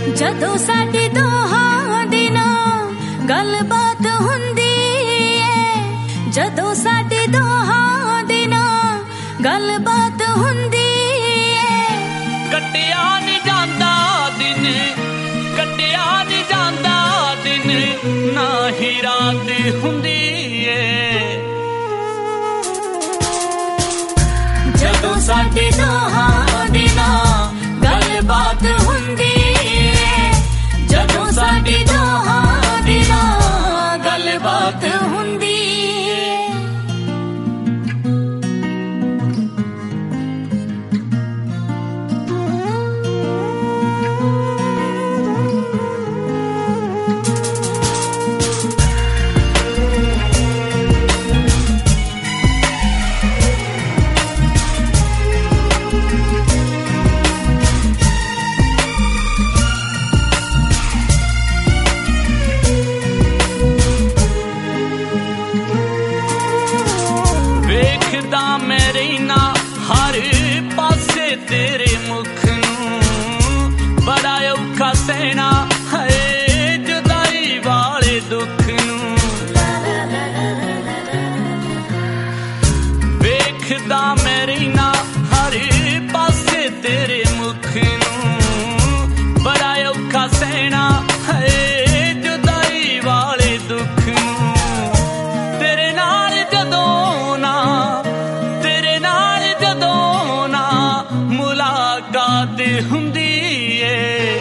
ਜਦੋਂ ਸਾਡੀ ਦੋਹਾਂ ਦੀ ਨਾ ਗੱਲਬਾਤ ਹੁੰਦੀ ਏ, ਜਦੋਂ ਸਾਡੀ ਦੋਹਾਂ ਦੀ ਨਾ ਗੱਲਬਾਤ ਹੁੰਦੀ ਏ। ਕੱਟਿਆ ਨੀ ਜਾਂਦਾ ਦਿਨ, ਕੱਟਿਆ ਨੀ ਜਾਂਦਾ ਦਿਨ, ਨਾ ਹੀ ਰਾਤ ਹੁੰਦੀ ਏ। ਜਦੋਂ ਸਾਡੀ ਦੋਹਾਂ ਦੀ ਨਾ ਗੱਲਬਾਤ ਹੁੰਦੀ ਏ, ਜਦੋਂ ਸਾਡੀ ਦੋਹਾਂ ਦੀ ਨਾ ਗੱਲਬਾਤ ਹੁੰਦੀ ਏ। ਵੇਖਦਾ ਮੈਂ ਰਹਿਣਾ ਹਰ ਪਾਸੇ ਤੇਰੇ ਮੁਖ ਨੂੰ, ਬੜਾ ਔਖਾ ਸਹਿਣਾ ਹੈ ਜੁਦਾਈ ਵਾਲੇ ਦੁੱਖ ਨੂੰ। ਵੇਖਦਾ ਮੈਂ ਰਹਿਣਾ ਹਰ ਪਾਸੇ ਤੇਰੇ ਮੁਖ ਨੂੰ, ਬੜਾ ਔਖਾ ਸਹਿਣਾ ਹੈ ਜੁਦਾਈ ਵਾਲੇ ਦੁੱਖ ਨੂੰ। ਤੇਰੇ ਨਾਲ ਜਦੋਂ ਨਾ, ਤੇਰੇ ਨਾਲ ਜਦੋਂ ਨਾ ਮੁਲਾਕਾਤ ਹੁੰਦੀ ਏ,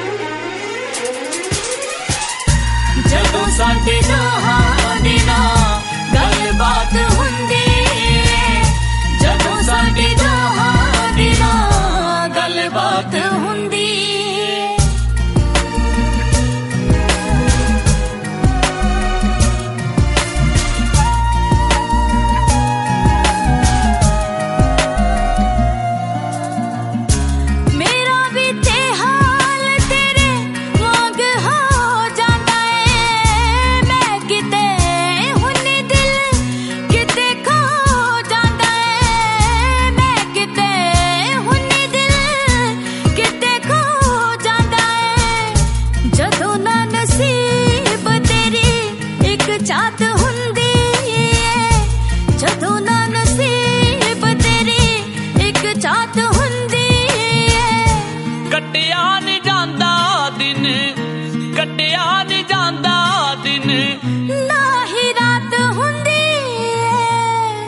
ਜਦੋਂ ਸਾਡੀ ਦੋਹਾਂ ਦੀ ਨਾ ਗੱਲਬਾਤ ਹੁੰਦੀ ਏ, ਜਦੋਂ ਸਾਡੀ ਦੋਹਾਂ ਦੀ ਨਾ ਗੱਲਬਾਤ ਹੁੰਦੀ ਏ। ਮੇਰਾ ਵੀ ਤੇ ਹਾਲ ਤੇਰੇ ਵਾਂਗ ਹੋ ਜਾਂਦਾ ਏ, ਮੈਂ ਕਿਤੇ ਹੁੰਨੀ ਦਿਲ ਕਿਤੇ ਖੋ ਜਾਂਦਾ ਏ, ਮੈਂ ਕਿਤੇ ਹੁੰਨੀ ਦਿਲ ਕਿਤੇ ਖੋ ਜਾਂਦਾ ਏ। ਜਦੋਂ ਨਾ ਨਸੀਬ ਤੇਰੀ ਇੱਕ ਚਾਹਤ ਹੁੰਦੀ ਏ, ਜਦੋਂ ਨਾ ਨਸੀਬ ਤੇਰੀ ਇੱਕ ਚਾਹਤ ਹੁੰਦੀ ਏ। ਕੱਟਿਆ ਨੀ ਜਾਂਦਾ ਦਿਨ, ਕੱਟਿਆ ਨੀ ਜਾਂਦਾ ਦਿਨ, ਨਾ ਹੀ ਰਾਤ ਹੁੰਦੀ ਏ।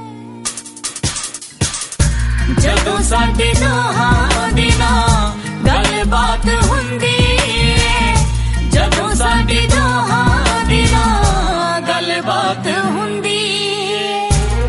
ਜਦੋਂ ਸਾਡੀ ਦੋਹਾਂ ਦੀ ਨਾ ਗੱਲਬਾਤ ਹੁੰਦੀ ਏ, ਜਦੋਂ ਸਾਡੀ ਦੋਹਾਂ ਦੀ ਨਾ ਗੱਲਬਾਤ ਹੁੰਦੀ ਏ।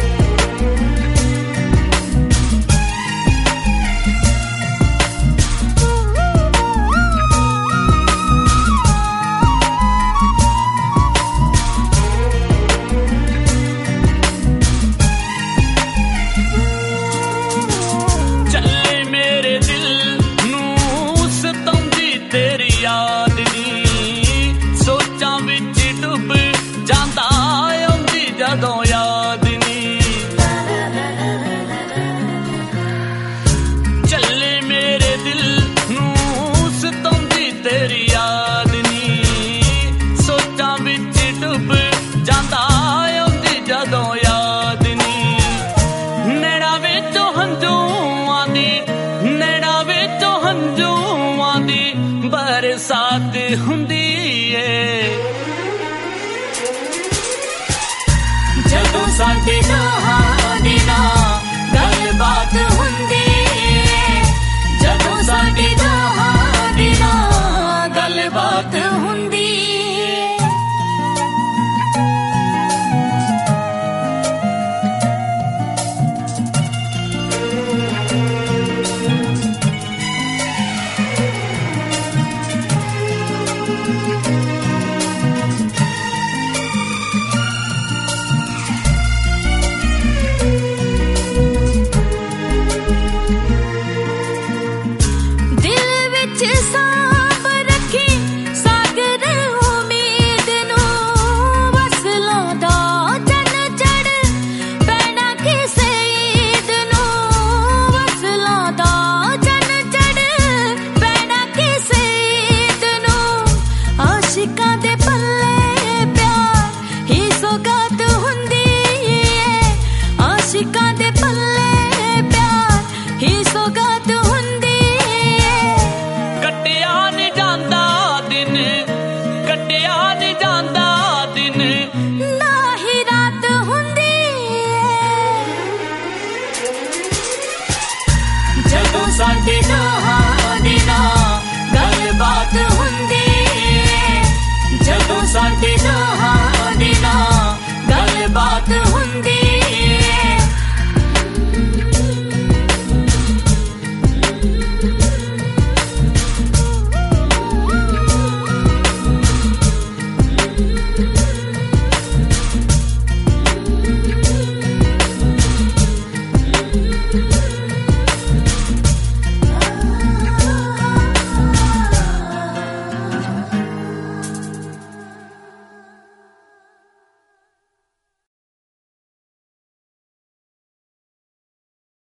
ਚੱਲੇ ਮੇਰੇ ਦਿਲ ਨੂੰ ਸਤਾਉਂਦੀ ਤੇਰੀ ਯਾਦ ਨੀ, ਸੋਚਾਂ ਵਿੱਚ ਡੁੱਬ ਜਾਂਦਾ ਆਉਂਦੀ ਜਦੋਂ ਯਾਦ ਨੀ। ਚੱਲੇ ਮੇਰੇ ਦਿਲ ਨੂੰ ਸਤਾਉਂਦੀ ਤੇਰੀ ਯਾਦ ਨੀ, ਸੋਚਾਂ ਵਿੱਚ ਡੁੱਬ ਜਾਂਦਾ ਆਉਂਦੀ ਜਦੋਂ ਯਾਦ ਨੀ। ਨੈਣਾ ਵਿੱਚੋਂ ਹੰਝੂਆਂ ਦੀ, ਨੈਣਾ ਵਿੱਚੋਂ ਹੰਝੂਆਂ ਦੀ ਬਰਸਾਤ ਹੁੰਦੀ ਏ। ਜਦੋਂ ਸਾਡੀ ਦੋਹਾਂ ਦੀ ਨਾ ਗੱਲਬਾਤ ਹੁੰਦੀ ਏ, ਜਦੋਂ ਸਾਡੀ ਦੋਹਾਂ ਦੀ ਨਾ ਗੱਲਬਾਤ ਹੁੰਦੀ ਏ। ਦਿਲ ਵਿੱਚ ਸਾਂਭ ਰੱਖੀ ਸਾਗਰ ਉਮੀਦ ਨੂੰ, ਵਸਲਾਂ ਦਾ ਚੰਨ ਚੜ੍ਹ ਪੈਣਾ ਕਿਸੇ ਈਦ ਨੂੰ, ਵਸਲਾਂ ਦਾ ਚੰਨ ਚੜ੍ਹ ਪੈਣਾ ਕਿਸੇ ਨਹੀਂ ਜਾਂਦਾ ਦਿਨ, ਕੱਟਿਆ ਨਹੀਂ ਜਾਂਦਾ ਦਿਨ, ਨਾ ਹੀ ਰਾਤ ਹੁੰਦੀ ਜਦੋਂ ਸਾਡੇ ਦੋਹਾਂ ਦੀ ਨਾ ਗੱਲਬਾਤ ਹੁੰਦੀ।